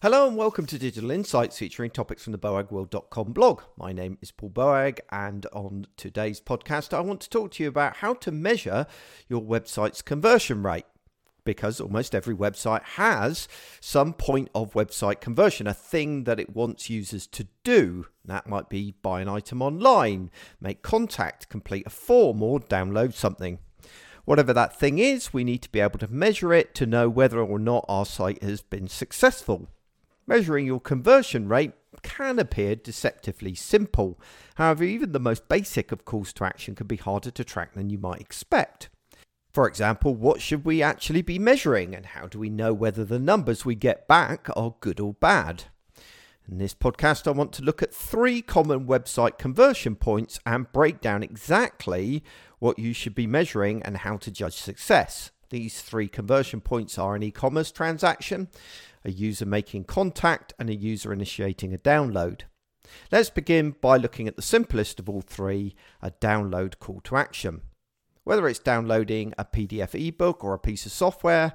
Hello and welcome to Digital Insights featuring topics from the boagworld.com blog. My name is Paul Boag, and on today's podcast I want to talk to you about how to measure your website's conversion rate, because almost every website has some point of website conversion, a thing that it wants users to do. That might be buy an item online, make contact, complete a form, or download something. Whatever that thing is, we need to be able to measure it to know whether or not our site has been successful. Measuring your conversion rate can appear deceptively simple. However, even the most basic of calls to action can be harder to track than you might expect. For example, what should we actually be measuring, and how do we know whether the numbers we get back are good or bad? In this podcast, I want to look at 3 common website conversion points and break down exactly what you should be measuring and how to judge success. These 3 conversion points are an e-commerce transaction, a user making contact, and a user initiating a download. Let's begin by looking at the simplest of all 3, a download call to action. Whether it's downloading a PDF ebook or a piece of software,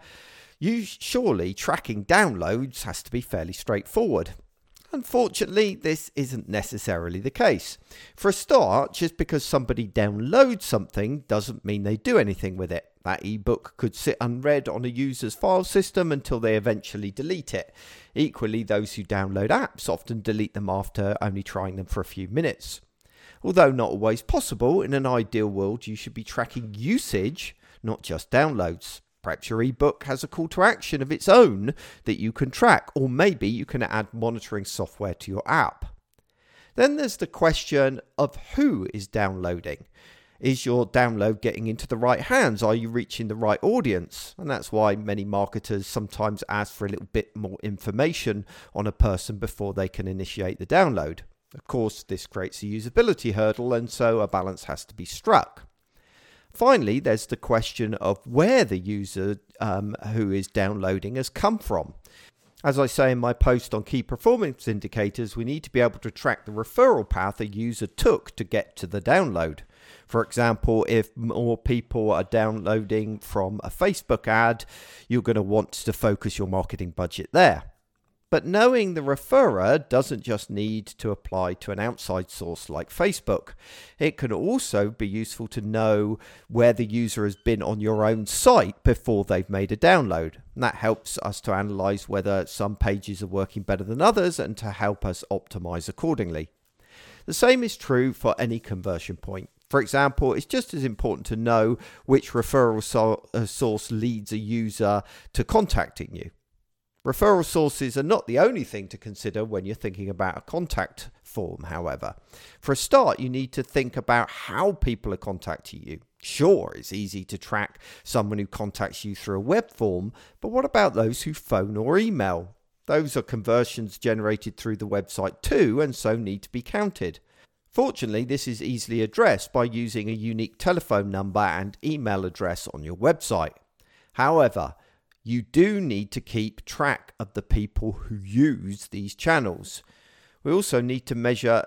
surely tracking downloads has to be fairly straightforward. Unfortunately, this isn't necessarily the case. For a start, just because somebody downloads something doesn't mean they do anything with it. That ebook could sit unread on a user's file system until they eventually delete it. Equally, those who download apps often delete them after only trying them for a few minutes. Although not always possible, in an ideal world you should be tracking usage, not just downloads. Perhaps your ebook has a call to action of its own that you can track, or maybe you can add monitoring software to your app. Then there's the question of who is downloading. Is your download getting into the right hands? Are you reaching the right audience? And that's why many marketers sometimes ask for a little bit more information on a person before they can initiate the download. Of course, this creates a usability hurdle, and so a balance has to be struck. Finally, there's the question of where the user who is downloading has come from. As I say in my post on key performance indicators, we need to be able to track the referral path a user took to get to the download. For example, if more people are downloading from a Facebook ad, you're going to want to focus your marketing budget there. But knowing the referrer doesn't just need to apply to an outside source like Facebook. It can also be useful to know where the user has been on your own site before they've made a download. And that helps us to analyze whether some pages are working better than others and to help us optimize accordingly. The same is true for any conversion point. For example, it's just as important to know which referral source leads a user to contacting you. Referral sources are not the only thing to consider when you're thinking about a contact form, however. For a start, you need to think about how people are contacting you. Sure, it's easy to track someone who contacts you through a web form, but what about those who phone or email? Those are conversions generated through the website too, and so need to be counted. Fortunately, this is easily addressed by using a unique telephone number and email address on your website. However, you do need to keep track of the people who use these channels. We also need to measure,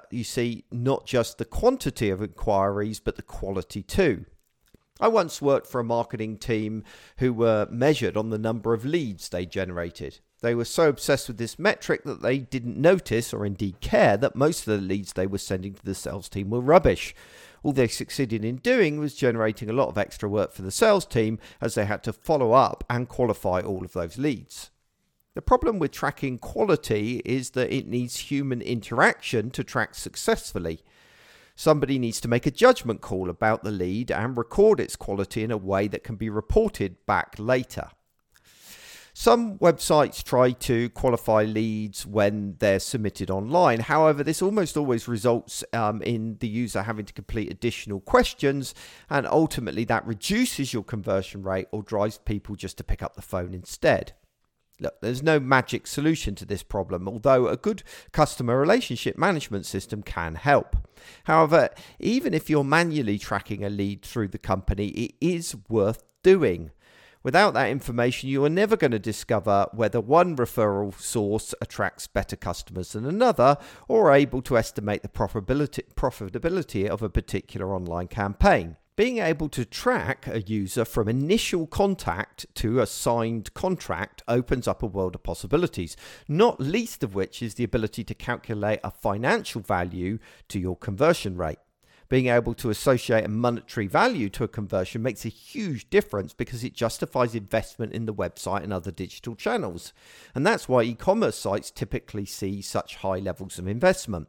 not just the quantity of inquiries, but the quality too. I once worked for a marketing team who were measured on the number of leads they generated. They were so obsessed with this metric that they didn't notice, or indeed care, that most of the leads they were sending to the sales team were rubbish. All they succeeded in doing was generating a lot of extra work for the sales team, as they had to follow up and qualify all of those leads. The problem with tracking quality is that it needs human interaction to track successfully. Somebody needs to make a judgment call about the lead and record its quality in a way that can be reported back later. Some websites try to qualify leads when they're submitted online. However, this almost always results in the user having to complete additional questions, and ultimately that reduces your conversion rate or drives people just to pick up the phone instead. Look, there's no magic solution to this problem, although a good customer relationship management system can help. However, even if you're manually tracking a lead through the company, it is worth doing. Without that information, you are never going to discover whether one referral source attracts better customers than another, or are able to estimate the profitability of a particular online campaign. Being able to track a user from initial contact to a signed contract opens up a world of possibilities, not least of which is the ability to calculate a financial value to your conversion rate. Being able to associate a monetary value to a conversion makes a huge difference because it justifies investment in the website and other digital channels. And that's why e-commerce sites typically see such high levels of investment.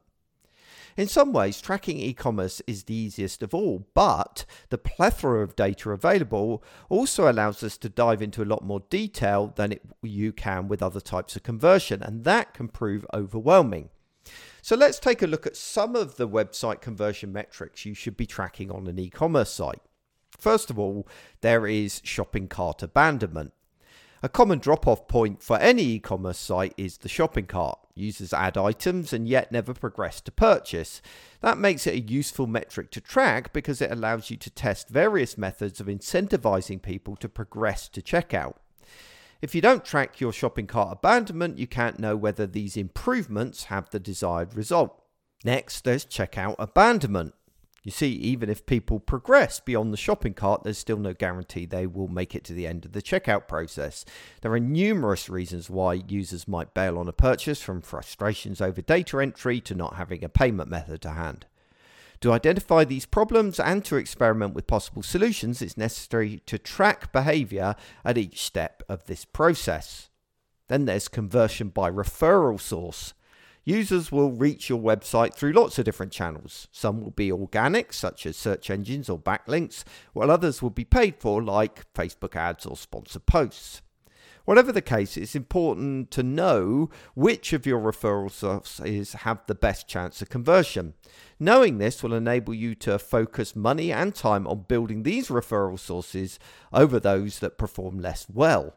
In some ways, tracking e-commerce is the easiest of all, but the plethora of data available also allows us to dive into a lot more detail than you can with other types of conversion, and that can prove overwhelming. So let's take a look at some of the website conversion metrics you should be tracking on an e-commerce site. First of all, there is shopping cart abandonment. A common drop-off point for any e-commerce site is the shopping cart. Users add items and yet never progress to purchase. That makes it a useful metric to track because it allows you to test various methods of incentivizing people to progress to checkout. If you don't track your shopping cart abandonment, you can't know whether these improvements have the desired result. Next, there's checkout abandonment. You see, even if people progress beyond the shopping cart, there's still no guarantee they will make it to the end of the checkout process. There are numerous reasons why users might bail on a purchase, from frustrations over data entry to not having a payment method to hand. To identify these problems and to experiment with possible solutions, it's necessary to track behavior at each step of this process. Then there's conversion by referral source. Users will reach your website through lots of different channels. Some will be organic, such as search engines or backlinks, while others will be paid for, like Facebook ads or sponsored posts. Whatever the case, it's important to know which of your referral sources have the best chance of conversion. Knowing this will enable you to focus money and time on building these referral sources over those that perform less well.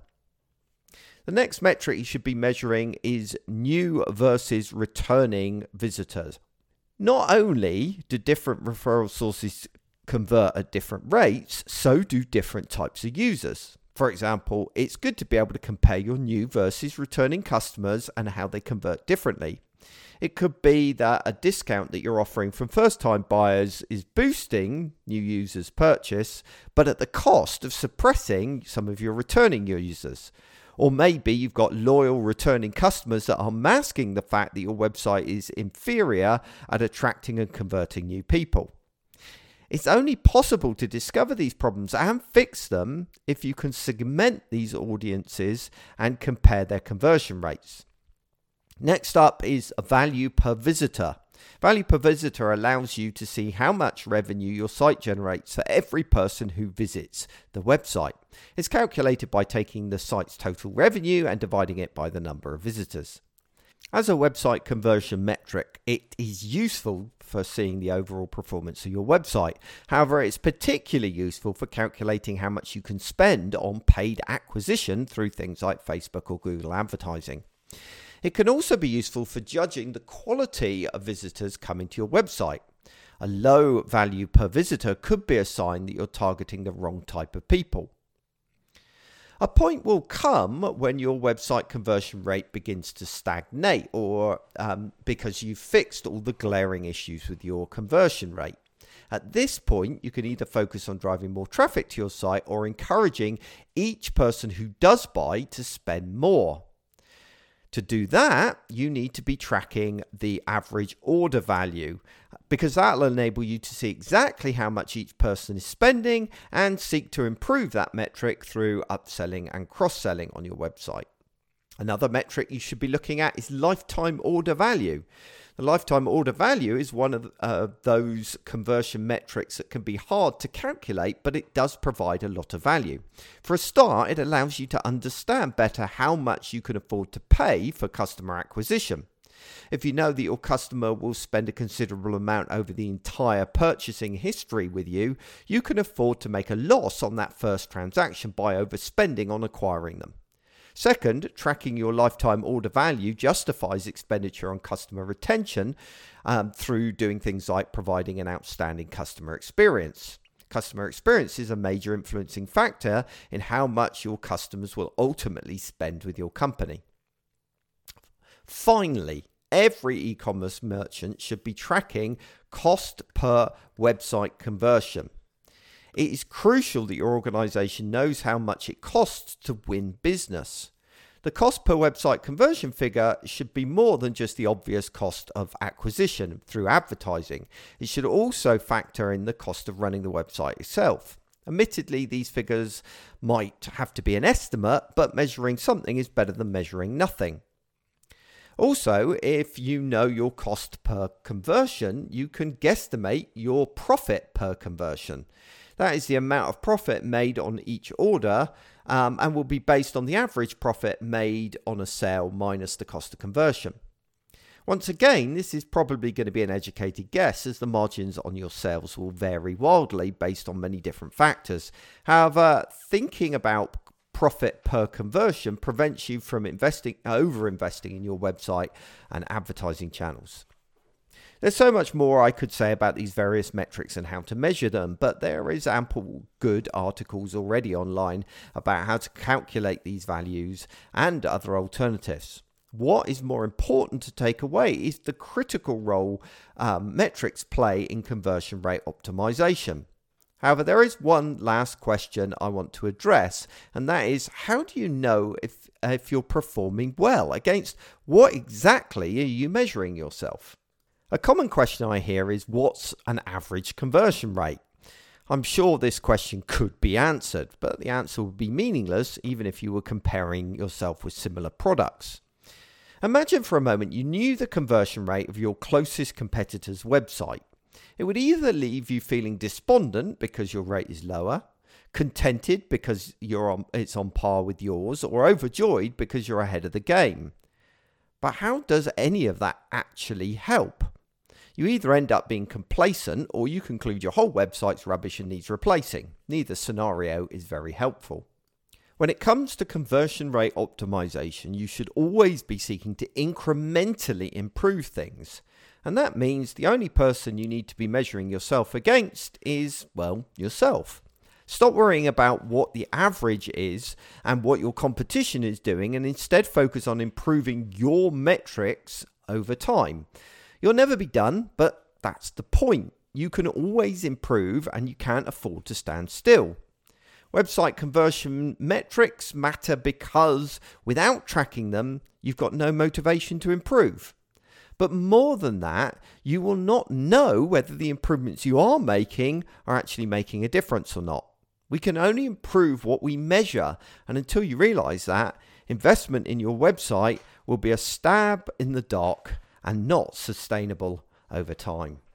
The next metric you should be measuring is new versus returning visitors. Not only do different referral sources convert at different rates, so do different types of users. For example, it's good to be able to compare your new versus returning customers and how they convert differently. It could be that a discount that you're offering from first-time buyers is boosting new users' purchase, but at the cost of suppressing some of your returning users. Or maybe you've got loyal returning customers that are masking the fact that your website is inferior at attracting and converting new people. It's only possible to discover these problems and fix them if you can segment these audiences and compare their conversion rates. Next up is value per visitor. Value per visitor allows you to see how much revenue your site generates for every person who visits the website. It's calculated by taking the site's total revenue and dividing it by the number of visitors. As a website conversion metric, it is useful for seeing the overall performance of your website. However, it's particularly useful for calculating how much you can spend on paid acquisition through things like Facebook or Google advertising. It can also be useful for judging the quality of visitors coming to your website. A low value per visitor could be a sign that you're targeting the wrong type of people. A point will come when your website conversion rate begins to stagnate, or because you've fixed all the glaring issues with your conversion rate. At this point, you can either focus on driving more traffic to your site or encouraging each person who does buy to spend more. To do that, you need to be tracking the average order value, because that'll enable you to see exactly how much each person is spending and seek to improve that metric through upselling and cross-selling on your website. Another metric you should be looking at is lifetime order value. The lifetime order value is one of those conversion metrics that can be hard to calculate, but it does provide a lot of value. For a start, it allows you to understand better how much you can afford to pay for customer acquisition. If you know that your customer will spend a considerable amount over the entire purchasing history with you, you can afford to make a loss on that first transaction by overspending on acquiring them. Second, tracking your lifetime order value justifies expenditure on customer retention through doing things like providing an outstanding customer experience. Customer experience is a major influencing factor in how much your customers will ultimately spend with your company. Finally, every e-commerce merchant should be tracking cost per website conversion. It is crucial that your organization knows how much it costs to win business. The cost per website conversion figure should be more than just the obvious cost of acquisition through advertising. It should also factor in the cost of running the website itself. Admittedly, these figures might have to be an estimate, but measuring something is better than measuring nothing. Also, if you know your cost per conversion, you can guesstimate your profit per conversion. That is the amount of profit made on each order and will be based on the average profit made on a sale minus the cost of conversion. Once again, this is probably going to be an educated guess as the margins on your sales will vary wildly based on many different factors. However, thinking about profit per conversion prevents you from over-investing in your website and advertising channels. There's so much more I could say about these various metrics and how to measure them, but there is ample good articles already online about how to calculate these values and other alternatives. What is more important to take away is the critical role metrics play in conversion rate optimization. However, there is one last question I want to address, and that is, how do you know if you're performing well? Against what exactly are you measuring yourself? A common question I hear is, what's an average conversion rate? I'm sure this question could be answered, but the answer would be meaningless even if you were comparing yourself with similar products. Imagine for a moment you knew the conversion rate of your closest competitor's website. It would either leave you feeling despondent because your rate is lower, contented because it's on par with yours, or overjoyed because you're ahead of the game. But how does any of that actually help? You either end up being complacent or you conclude your whole website's rubbish and needs replacing. Neither scenario is very helpful. When it comes to conversion rate optimization, you should always be seeking to incrementally improve things. And that means the only person you need to be measuring yourself against is, well, yourself. Stop worrying about what the average is and what your competition is doing, and instead focus on improving your metrics over time. You'll never be done, but that's the point. You can always improve and you can't afford to stand still. Website conversion metrics matter because without tracking them, you've got no motivation to improve. But more than that, you will not know whether the improvements you are making are actually making a difference or not. We can only improve what we measure, and until you realize that, investment in your website will be a stab in the dark and not sustainable over time.